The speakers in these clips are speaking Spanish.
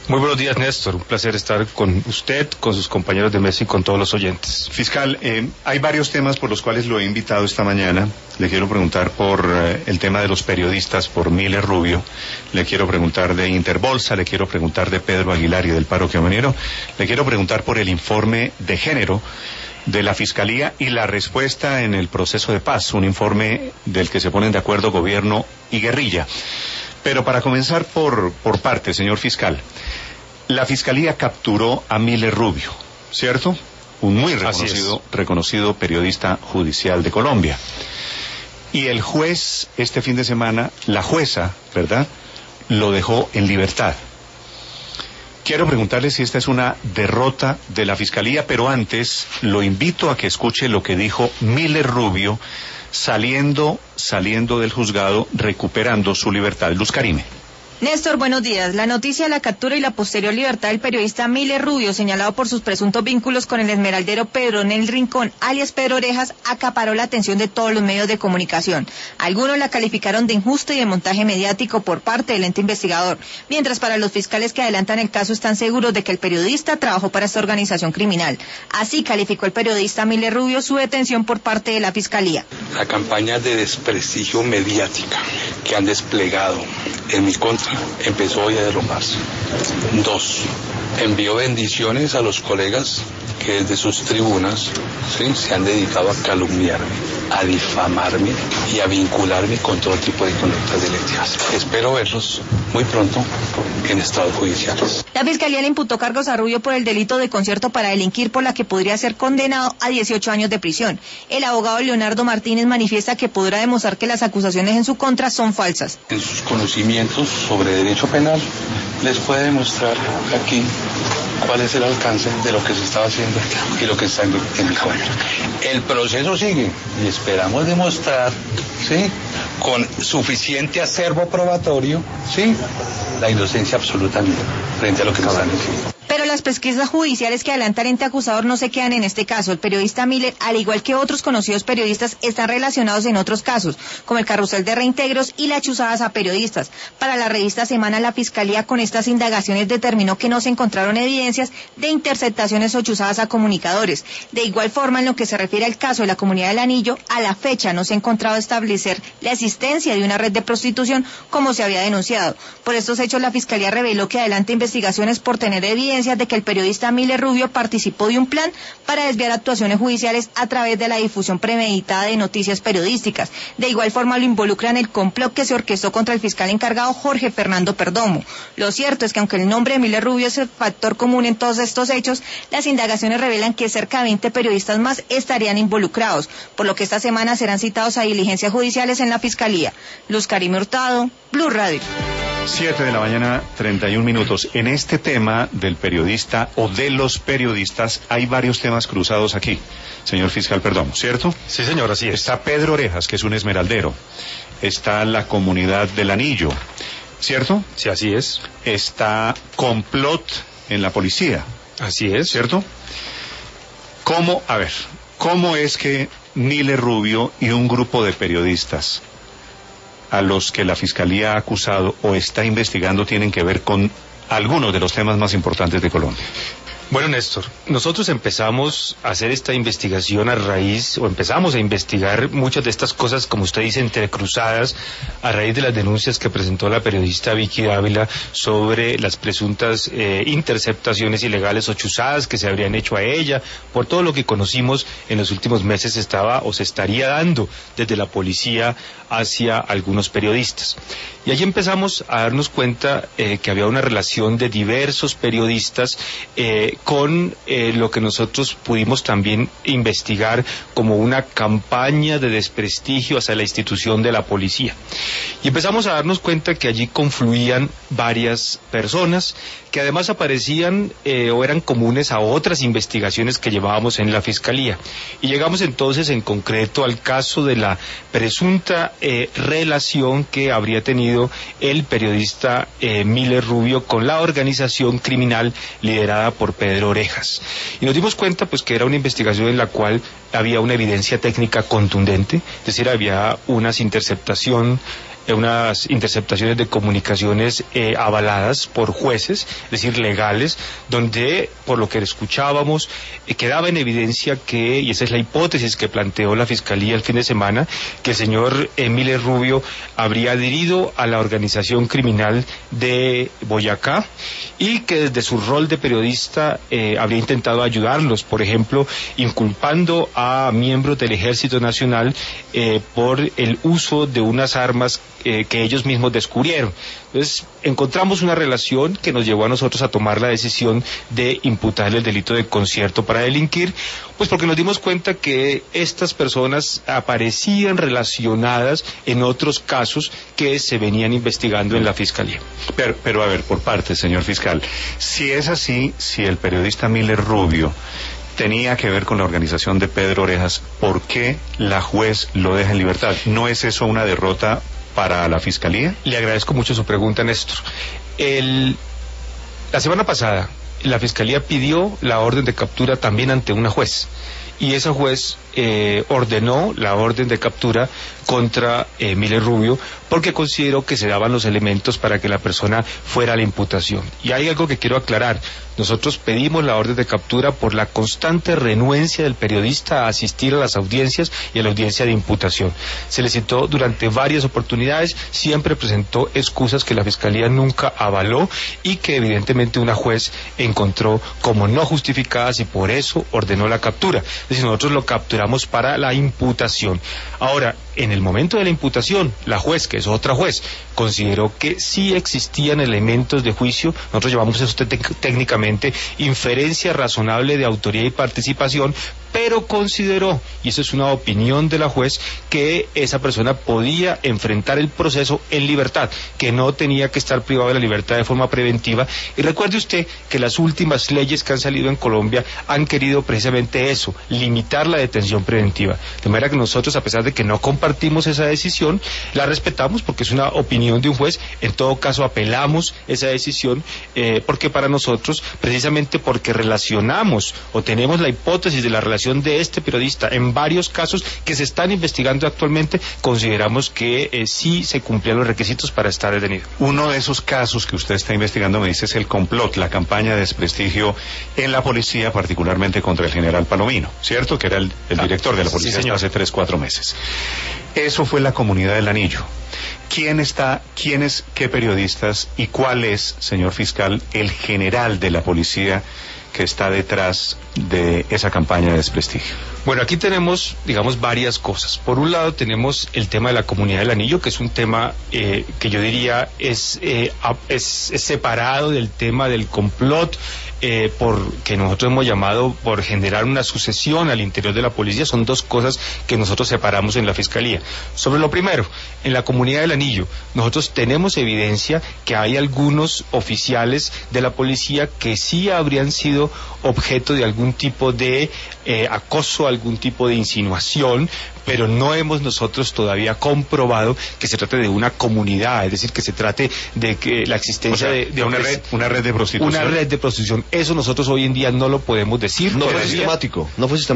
Muy buenos días, Néstor. Un placer estar con usted, con sus compañeros de mesa y con todos los oyentes. Fiscal, hay varios temas por los cuales lo he invitado esta mañana. Le quiero preguntar por el tema de los periodistas, por Miller Rubio. Le quiero preguntar de Interbolsa, le quiero preguntar de Pedro Aguilar y del paro camionero. Le quiero preguntar por el informe de género de la Fiscalía y la respuesta en el proceso de paz, un informe del que se ponen de acuerdo gobierno y guerrilla. Pero para comenzar por parte, señor fiscal, la Fiscalía capturó a Miller Rubio, ¿cierto? Un muy reconocido periodista judicial de Colombia. Y el juez, este fin de semana, la jueza, ¿verdad?, lo dejó en libertad. Quiero preguntarle si esta es una derrota de la Fiscalía, pero antes lo invito a que escuche lo que dijo Miller Rubio saliendo del juzgado, recuperando su libertad. Luz Carime. Néstor, buenos días. La noticia de la captura y la posterior libertad del periodista Miller Rubio, señalado por sus presuntos vínculos con el esmeraldero Pedro Nel Rincón, alias Pedro Orejas, acaparó la atención de todos los medios de comunicación. Algunos la calificaron de injusta y de montaje mediático por parte del ente investigador, mientras para los fiscales que adelantan el caso están seguros de que el periodista trabajó para esta organización criminal. Así calificó el periodista Miller Rubio su detención por parte de la Fiscalía. La campaña de desprestigio mediática que han desplegado en mi contra empezó hoy a derrumbarse. 2. Envío bendiciones a los colegas que desde sus tribunas se han dedicado a calumniarme, a difamarme y a vincularme con todo tipo de conductas delictivas. Espero verlos muy pronto en estados judiciales. La Fiscalía le imputó cargos a Rubio por el delito de concierto para delinquir, por la que podría ser condenado a 18 años de prisión. El abogado Leonardo Martínez manifiesta que podrá demostrar que las acusaciones en su contra son falsas. En sus conocimientos sobre derecho penal les puede demostrar aquí cuál es el alcance de lo que se estaba haciendo y lo que está en mi contra. El proceso sigue y esperamos demostrar, ¿sí?, con suficiente acervo probatorio, ¿sí?, la inocencia absoluta mía frente a lo que nos están diciendo. Pero las pesquisas judiciales que adelanta el ente acusador no se quedan en este caso. El periodista Miller, al igual que otros conocidos periodistas, están relacionados en otros casos, como el carrusel de reintegros y las chuzadas a periodistas. Para la revista Semana, la Fiscalía con estas indagaciones determinó que no se encontraron evidencias de interceptaciones o chuzadas a comunicadores. De igual forma, en lo que se refiere al caso de la Comunidad del Anillo, a la fecha no se ha encontrado establecer la existencia de una red de prostitución como se había denunciado. Por estos hechos, la Fiscalía reveló que adelanta investigaciones por tener evidencias de que el periodista Miller Rubio participó de un plan para desviar actuaciones judiciales a través de la difusión premeditada de noticias periodísticas. De igual forma lo involucra en el complot que se orquestó contra el fiscal encargado Jorge Fernando Perdomo. Lo cierto es que aunque el nombre de Miller Rubio es el factor común en todos estos hechos, las indagaciones revelan que cerca de 20 periodistas más estarían involucrados, por lo que esta semana serán citados a diligencias judiciales en la Fiscalía. Luz Carime Hurtado, Blue Radio. 7:31 a.m. En este tema del periodista o de los periodistas hay varios temas cruzados aquí, señor fiscal Perdomo, ¿cierto? Sí, señor, así es. Está Pedro Orejas, que es un esmeraldero. Está la Comunidad del Anillo, ¿cierto? Sí, así es. Está complot en la policía. Así es. ¿Cierto? ¿Cómo es que Miller Rubio y un grupo de periodistas a los que la Fiscalía ha acusado o está investigando tienen que ver con algunos de los temas más importantes de Colombia? Bueno, Néstor, nosotros empezamos a hacer esta investigación empezamos a investigar muchas de estas cosas, como usted dice, entrecruzadas, a raíz de las denuncias que presentó la periodista Vicky Dávila sobre las presuntas interceptaciones ilegales o chuzadas que se habrían hecho a ella, por todo lo que conocimos en los últimos meses estaba o se estaría dando desde la policía hacia algunos periodistas. Y allí empezamos a darnos cuenta que había una relación de diversos periodistas con lo que nosotros pudimos también investigar como una campaña de desprestigio hacia la institución de la policía. Y empezamos a darnos cuenta que allí confluían varias personas que además aparecían o eran comunes a otras investigaciones que llevábamos en la Fiscalía. Y llegamos entonces en concreto al caso de la presunta relación que habría tenido el periodista Miller Rubio con la organización criminal liderada por Pedro Orejas. Y nos dimos cuenta pues que era una investigación en la cual había una evidencia técnica contundente, es decir, había unas interceptación unas interceptaciones de comunicaciones avaladas por jueces, es decir, legales, donde, por lo que escuchábamos, quedaba en evidencia que, y esa es la hipótesis que planteó la Fiscalía el fin de semana, que el señor Miller Rubio habría adherido a la organización criminal de Boyacá y que desde su rol de periodista habría intentado ayudarlos, por ejemplo, inculpando a miembros del Ejército Nacional por el uso de unas armas que ellos mismos descubrieron. Entonces, encontramos una relación que nos llevó a nosotros a tomar la decisión de imputarle el delito de concierto para delinquir, pues porque nos dimos cuenta que estas personas aparecían relacionadas en otros casos que se venían investigando en la Fiscalía. Pero a ver, por parte, señor fiscal, si es así, si el periodista Miller Rubio tenía que ver con la organización de Pedro Orejas, ¿por qué la juez lo deja en libertad? ¿No es eso una derrota para la Fiscalía? Le agradezco mucho su pregunta, Néstor. La semana pasada, la Fiscalía pidió la orden de captura también ante una juez, y esa juez ordenó la orden de captura contra Miller Rubio porque consideró que se daban los elementos para que la persona fuera a la imputación. Y hay algo que quiero aclarar. Nosotros pedimos la orden de captura por la constante renuencia del periodista a asistir a las audiencias y a la audiencia de imputación. Se le citó durante varias oportunidades, siempre presentó excusas que la Fiscalía nunca avaló y que evidentemente una juez encontró como no justificadas y por eso ordenó la captura. Es decir, nosotros lo capturamos para la imputación. Ahora, en el momento de la imputación, la juez, que es otra juez, consideró que sí existían elementos de juicio. Nosotros llamamos eso técnicamente inferencia razonable de autoría y participación, pero consideró, y eso es una opinión de la juez, que esa persona podía enfrentar el proceso en libertad, que no tenía que estar privado de la libertad de forma preventiva. Y recuerde usted que las últimas leyes que han salido en Colombia han querido precisamente eso, limitar la detención preventiva. De manera que nosotros, a pesar de que no compartimos esa decisión, la respetamos porque es una opinión de un juez. En todo caso, apelamos esa decisión porque para nosotros, precisamente porque relacionamos o tenemos la hipótesis de la relación de este periodista en varios casos que se están investigando actualmente, consideramos que sí se cumplían los requisitos para estar detenido. Uno de esos casos que usted está investigando, me dice, es el complot, la campaña de desprestigio en la policía, particularmente contra el general Palomino, ¿cierto? Que era el director de la policía, sí, hace 3-4 meses. Eso fue la Comunidad del Anillo. ¿Quiénes, qué periodistas y cuál es, señor fiscal, el general de la policía que está detrás de esa campaña de desprestigio? Bueno, aquí tenemos, digamos, varias cosas. Por un lado tenemos el tema de la Comunidad del Anillo, que es un tema que yo diría es separado del tema del complot, que nosotros hemos llamado por generar una sucesión al interior de la policía. Son dos cosas que nosotros separamos en la Fiscalía. Sobre lo primero, en la Comunidad del Anillo, nosotros tenemos evidencia que hay algunos oficiales de la policía que sí habrían sido objeto de algún tipo de acoso, algún tipo de insinuación, pero no hemos nosotros todavía comprobado que se trate de una comunidad, es decir, que se trate de que la existencia, o sea, de una red de prostitución. Una red de prostitución. Eso nosotros hoy en día no lo podemos decir. No fue sistemático.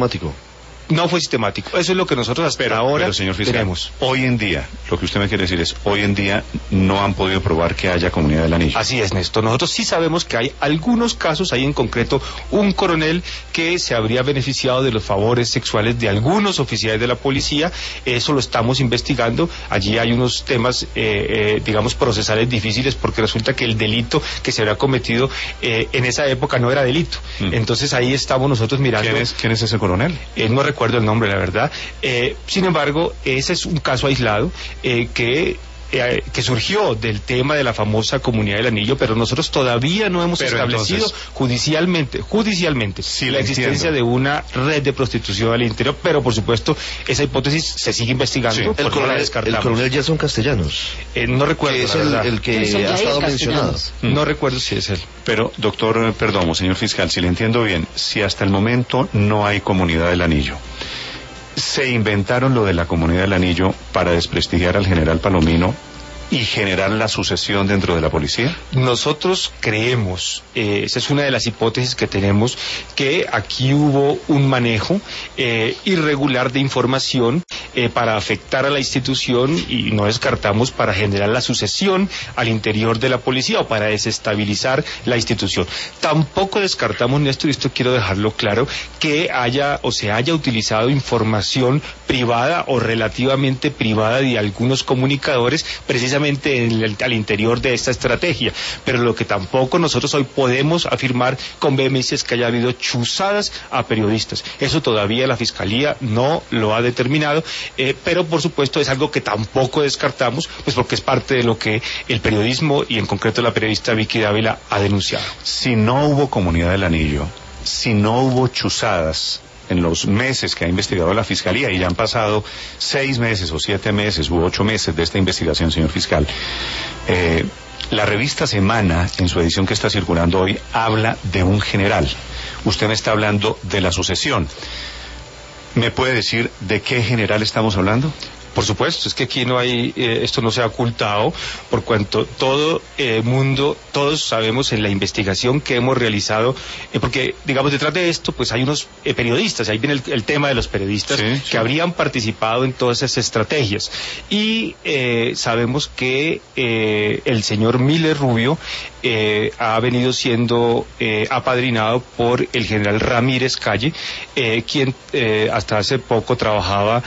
No fue sistemático. Eso es lo que nosotros hasta ahora pero, señor fiscal, tenemos. Hoy en día, lo que usted me quiere decir es, hoy en día no han podido probar que haya Comunidad del Anillo. Así es, Néstor. Nosotros sí sabemos que hay algunos casos, hay en concreto un coronel que se habría beneficiado de los favores sexuales de algunos oficiales de la policía. Eso lo estamos investigando. Allí hay unos temas, digamos, procesales difíciles, porque resulta que el delito que se habría cometido en esa época no era delito. Entonces ahí estamos nosotros mirando. ¿Quién es ese coronel? No recuerdo el nombre, la verdad. Sin embargo, ese es un caso aislado que surgió del tema de la famosa Comunidad del Anillo, pero nosotros todavía no hemos establecido judicialmente sí, la existencia de una red de prostitución al interior, pero por supuesto esa hipótesis se sigue investigando. Sí. El coronel Jason Castellanos. No recuerdo. Es el que ha estado mencionado. No recuerdo si es él. Pero, doctor Perdomo, señor fiscal, si le entiendo bien, si hasta el momento no hay Comunidad del Anillo, ¿se inventaron lo de la Comunidad del Anillo para desprestigiar al general Palomino y generar la sucesión dentro de la policía? Nosotros creemos, esa es una de las hipótesis que tenemos, que aquí hubo un manejo irregular de información para afectar a la institución, y no descartamos para generar la sucesión al interior de la policía o para desestabilizar la institución. Tampoco descartamos, Néstor, y esto quiero dejarlo claro, que haya o se haya utilizado información privada o relativamente privada de algunos comunicadores precisamente al interior de esta estrategia. Pero lo que tampoco nosotros hoy podemos afirmar con vehemencia es que haya habido chuzadas a periodistas. Eso todavía la Fiscalía no lo ha determinado, pero por supuesto es algo que tampoco descartamos, pues porque es parte de lo que el periodismo y en concreto la periodista Vicky Dávila ha denunciado. Si no hubo Comunidad del Anillo, si no hubo chuzadas en los meses que ha investigado la Fiscalía, y ya han pasado 6 meses o 7 meses u 8 meses de esta investigación, señor fiscal, la revista Semana, en su edición que está circulando hoy, habla de un general. Usted me está hablando de la sucesión. ¿Me puede decir de qué general estamos hablando? Por supuesto, es que aquí no hay, esto no se ha ocultado, por cuanto todo mundo, todos sabemos en la investigación que hemos realizado, porque digamos detrás de esto pues hay unos periodistas, ahí viene el tema de los periodistas que habrían participado en todas esas estrategias, y sabemos que el señor Miller Rubio ha venido siendo apadrinado por el general Ramírez Calle, quien hasta hace poco trabajaba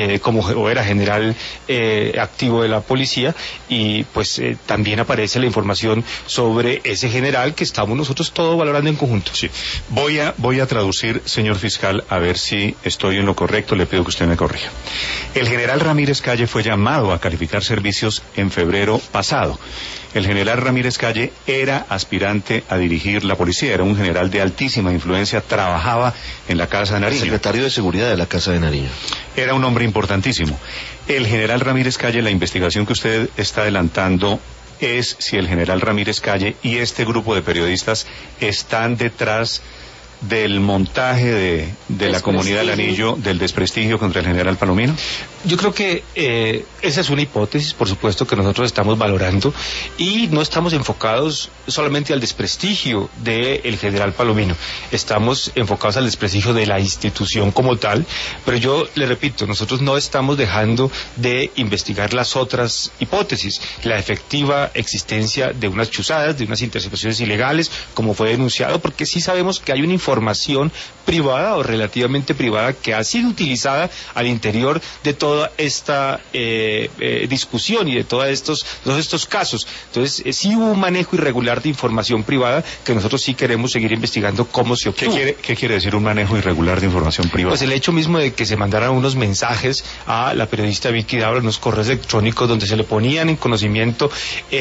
o era general activo de la policía, y pues también aparece la información sobre ese general que estamos nosotros todos valorando en conjunto. Sí. Voy a traducir, señor fiscal, a ver si estoy en lo correcto, le pido que usted me corrija. El general Ramírez Calle fue llamado a calificar servicios en febrero pasado. El general Ramírez Calle era aspirante a dirigir la policía, era un general de altísima influencia, trabajaba en la Casa de Nariño. Secretario de Seguridad de la Casa de Nariño. Era un hombre importantísimo. El general Ramírez Calle, la investigación que usted está adelantando es si el general Ramírez Calle y este grupo de periodistas están detrás del montaje de la Comunidad del Anillo, del desprestigio contra el general Palomino. Yo creo que esa es una hipótesis, por supuesto, que nosotros estamos valorando, y no estamos enfocados solamente al desprestigio del general Palomino, estamos enfocados al desprestigio de la institución como tal, pero yo le repito, nosotros no estamos dejando de investigar las otras hipótesis, la efectiva existencia de unas chuzadas, de unas interceptaciones ilegales, como fue denunciado, porque sí sabemos que hay una información privada o relativamente privada que ha sido utilizada al interior de toda esta discusión y de todos estos casos. Entonces, sí hubo un manejo irregular de información privada que nosotros sí queremos seguir investigando cómo se obtuvo. ¿Qué quiere decir un manejo irregular de información privada? Pues el hecho mismo de que se mandaran unos mensajes a la periodista Vicky Dávila, unos correos electrónicos donde se le ponían en conocimiento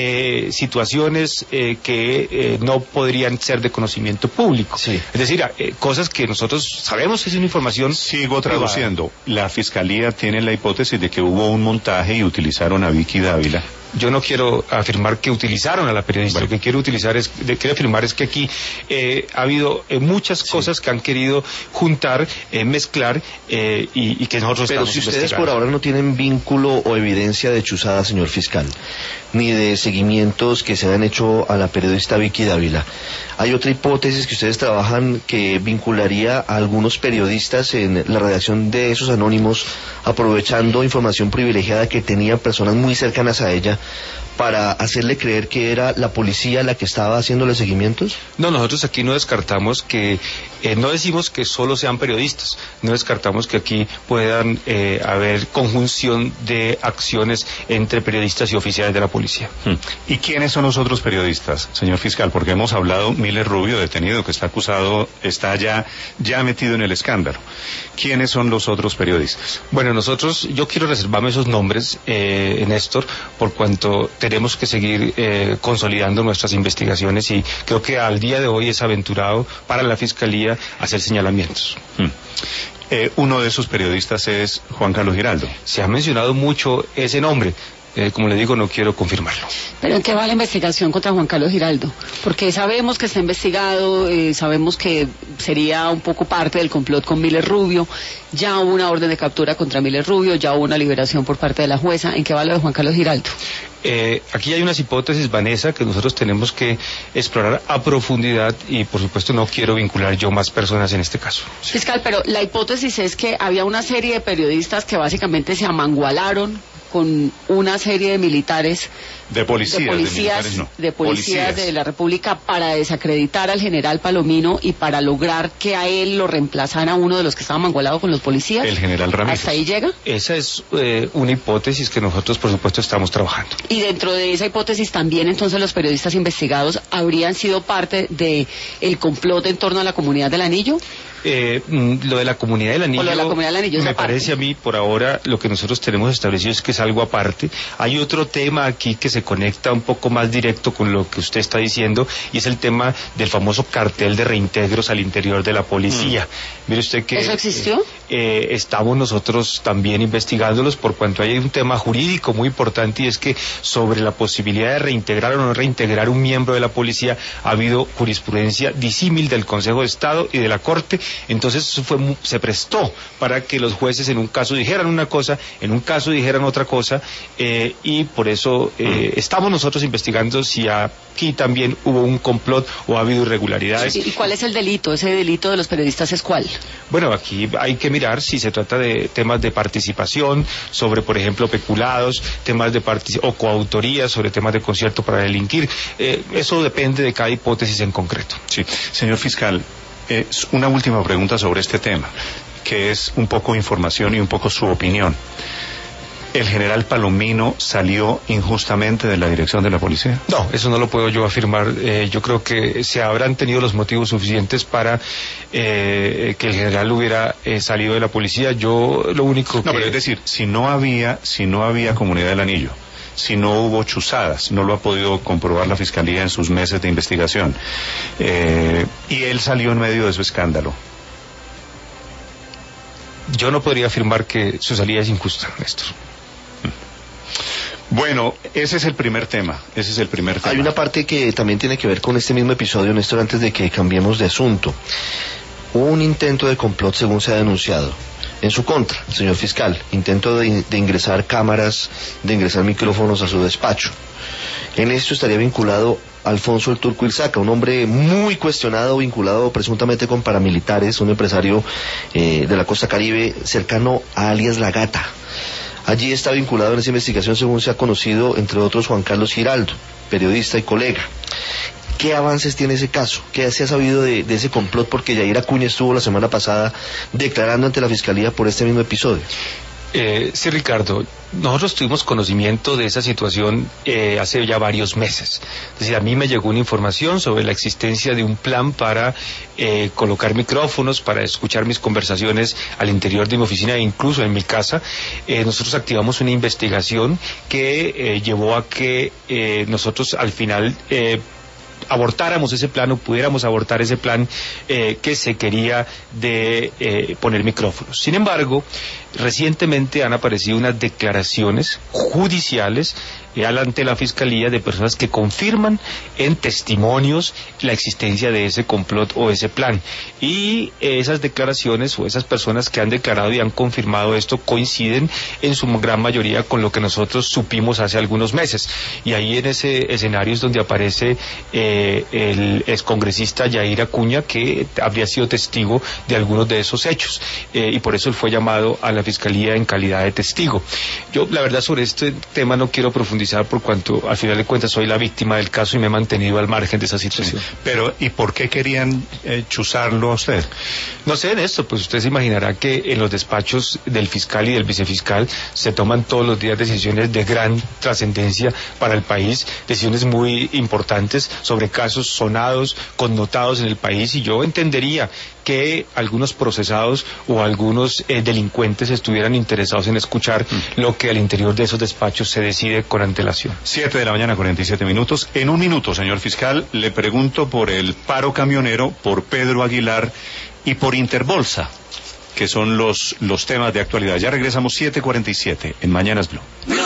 situaciones que no podrían ser de conocimiento público. Sí. Es decir, cosas que nosotros sabemos que es una información. Sigo traduciendo. La Fiscalía tiene la hipótesis de que hubo un montaje y utilizaron a Vicky Dávila. Yo no quiero afirmar que utilizaron a la periodista, lo que quiero afirmar es que aquí ha habido muchas cosas que han querido juntar, mezclar y que nosotros estamos investigando. Pero si ustedes por ahora no tienen vínculo o evidencia de chuzada, señor fiscal, ni de seguimientos que se han hecho a la periodista Vicky Dávila, ¿hay otra hipótesis que ustedes trabajan que vincularía a algunos periodistas en la redacción de esos anónimos, aprovechando información privilegiada que tenían personas muy cercanas a ella, para hacerle creer que era la policía la que estaba haciéndole seguimientos? No, nosotros aquí no descartamos que, no decimos que solo sean periodistas, no descartamos que aquí puedan haber conjunción de acciones entre periodistas y oficiales de la policía. ¿Y quiénes son los otros periodistas, señor fiscal? Porque hemos hablado, Miller Rubio, detenido, que está acusado, está ya metido en el escándalo. ¿Quiénes son los otros periodistas? Bueno, yo quiero reservarme esos nombres, Néstor, por cuanto tenemos que seguir consolidando nuestras investigaciones, y creo que al día de hoy es aventurado para la Fiscalía hacer señalamientos. Uno de esos periodistas es Juan Carlos Giraldo. Se ha mencionado mucho ese nombre. Como le digo, no quiero confirmarlo. ¿Pero en qué va la investigación contra Juan Carlos Giraldo? Porque sabemos que está investigado, sabemos que sería un poco parte del complot con Miller Rubio, ya hubo una orden de captura contra Miller Rubio, ya hubo una liberación por parte de la jueza. ¿En qué va lo de Juan Carlos Giraldo? Aquí hay unas hipótesis, Vanessa, que nosotros tenemos que explorar a profundidad y, por supuesto, no quiero vincular yo más personas en este caso. Fiscal, pero la hipótesis es que había una serie de periodistas que básicamente se amangualaron con una serie de militares, de policías de la República para desacreditar al general Palomino y para lograr que a él lo reemplazara uno de los que estaban mangualados con los policías. El general Ramírez. ¿Hasta ahí llega? Esa es una hipótesis que nosotros, por supuesto, estamos trabajando. Y dentro de esa hipótesis también, entonces, los periodistas investigados habrían sido parte de el complot en torno a la Comunidad del Anillo. Lo de la Comunidad del Anillo, me parece a mí, por ahora, lo que nosotros tenemos establecido es que es algo aparte. Hay otro tema aquí que se conecta un poco más directo con lo que usted está diciendo, y es el tema del famoso cartel de reintegros al interior de la policía. Mire usted que... ¿Eso existió? Estamos nosotros también investigándolos, por cuanto hay un tema jurídico muy importante, y es que sobre la posibilidad de reintegrar o no reintegrar un miembro de la policía ha habido jurisprudencia disímil del Consejo de Estado y de la Corte. Entonces se prestó para que los jueces en un caso dijeran una cosa, en un caso dijeran otra cosa, y por eso estamos nosotros investigando si aquí también hubo un complot o ha habido irregularidades. ¿Y cuál es el delito? ¿Ese delito de los periodistas es cuál? Bueno, aquí hay que mirar si se trata de temas de participación sobre, por ejemplo, peculados, temas de o coautoría sobre temas de concierto para delinquir. Eso depende de cada hipótesis en concreto. Sí, señor fiscal, una última pregunta sobre este tema, que es un poco información y un poco su opinión. ¿El general Palomino salió injustamente de la dirección de la policía? No, eso no lo puedo yo afirmar. Yo creo que se habrán tenido los motivos suficientes para que el general hubiera salido de la policía. Yo lo único que... No, pero es decir, si no había Comunidad del Anillo, si no hubo chuzadas, no lo ha podido comprobar la Fiscalía en sus meses de investigación, y él salió en medio de su escándalo. Yo no podría afirmar que su salida es injusta, Néstor. Bueno, ese es el primer tema. Hay una parte que también tiene que ver con este mismo episodio, Néstor, antes de que cambiemos de asunto. Hubo un intento de complot, según se ha denunciado, en su contra, señor fiscal. Intento de ingresar cámaras, de ingresar micrófonos a su despacho. En esto estaría vinculado Alfonso el Turco Ilzaca, un hombre muy cuestionado, vinculado presuntamente con paramilitares, un empresario de la costa Caribe, cercano a alias La Gata. Allí está vinculado en esa investigación, según se ha conocido, entre otros, Juan Carlos Giraldo, periodista y colega. ¿Qué avances tiene ese caso? ¿Qué se ha sabido de ese complot? Porque Yair Acuña estuvo la semana pasada declarando ante la Fiscalía por este mismo episodio. Sí, Ricardo, nosotros tuvimos conocimiento de esa situación hace ya varios meses. Es decir, a mí me llegó una información sobre la existencia de un plan para colocar micrófonos, para escuchar mis conversaciones al interior de mi oficina e incluso en mi casa. Nosotros activamos una investigación que llevó a que nosotros al final abortáramos ese plan o pudiéramos abortar ese plan que se quería de poner micrófonos. Sin embargo, recientemente han aparecido unas declaraciones judiciales ante la Fiscalía de personas que confirman en testimonios la existencia de ese complot o ese plan. Y esas declaraciones o esas personas que han declarado y han confirmado esto coinciden en su gran mayoría con lo que nosotros supimos hace algunos meses. Y ahí en ese escenario es donde aparece el excongresista Yair Acuña, que habría sido testigo de algunos de esos hechos. Y por eso él fue llamado a la Fiscalía en calidad de testigo. Yo, la verdad, sobre este tema no quiero profundizar por cuanto al final de cuentas soy la víctima del caso y me he mantenido al margen de esa situación. Sí. Pero, ¿y por qué querían chuzarlo a usted? No sé, en esto, pues usted se imaginará que en los despachos del fiscal y del vicefiscal se toman todos los días decisiones de gran trascendencia para el país, decisiones muy importantes sobre casos sonados, connotados en el país, y yo entendería que algunos procesados o algunos delincuentes estuvieran interesados en escuchar lo que al interior de esos despachos se decide con antelación. 7:47 a.m. En un minuto, señor fiscal, le pregunto por el paro camionero, por Pedro Aguilar y por Interbolsa, que son los temas de actualidad. Ya regresamos 7:47 en Mañanas Blue.